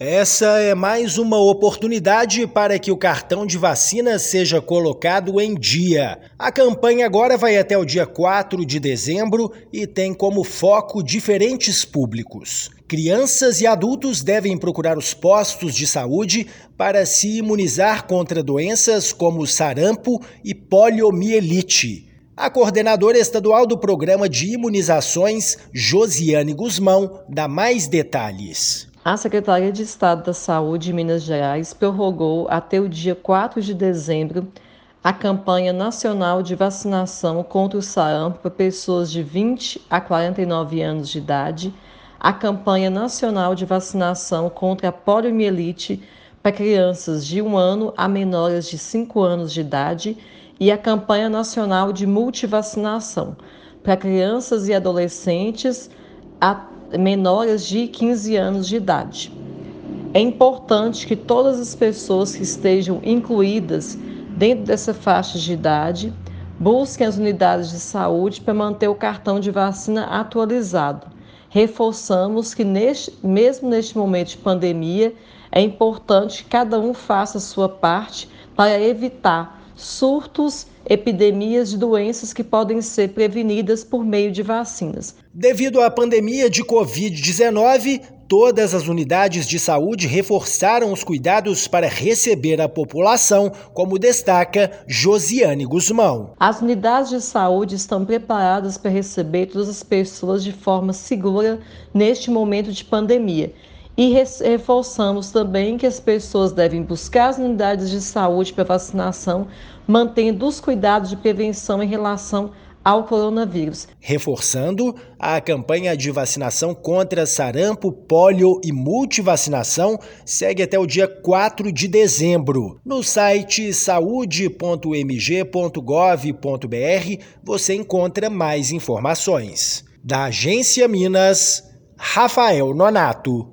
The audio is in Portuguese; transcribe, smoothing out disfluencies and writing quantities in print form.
Essa é mais uma oportunidade para que o cartão de vacina seja colocado em dia. A campanha agora vai até o dia 4 de dezembro e tem como foco diferentes públicos. Crianças e adultos devem procurar os postos de saúde para se imunizar contra doenças como sarampo e poliomielite. A coordenadora estadual do Programa de Imunizações, Josiane Guzmão, dá mais detalhes. A Secretaria de Estado da Saúde de Minas Gerais prorrogou até o dia 4 de dezembro a campanha nacional de vacinação contra o sarampo para pessoas de 20 a 49 anos de idade, a campanha nacional de vacinação contra a poliomielite para crianças de 1 ano a menores de 5 anos de idade e a campanha nacional de multivacinação para crianças e adolescentes menores de 15 anos de idade. É importante que todas as pessoas que estejam incluídas dentro dessa faixa de idade busquem as unidades de saúde para manter o cartão de vacina atualizado. Reforçamos que mesmo neste momento de pandemia, é importante que cada um faça a sua parte para evitar surtos, epidemias de doenças que podem ser prevenidas por meio de vacinas. Devido à pandemia de Covid-19, todas as unidades de saúde reforçaram os cuidados para receber a população, como destaca Josiane Guzmão. As unidades de saúde estão preparadas para receber todas as pessoas de forma segura neste momento de pandemia. E reforçamos também que as pessoas devem buscar as unidades de saúde para vacinação, mantendo os cuidados de prevenção em relação ao coronavírus. Reforçando, a campanha de vacinação contra sarampo, pólio e multivacinação segue até o dia 4 de dezembro. No site saude.mg.gov.br você encontra mais informações. Da Agência Minas, Rafael Nonato.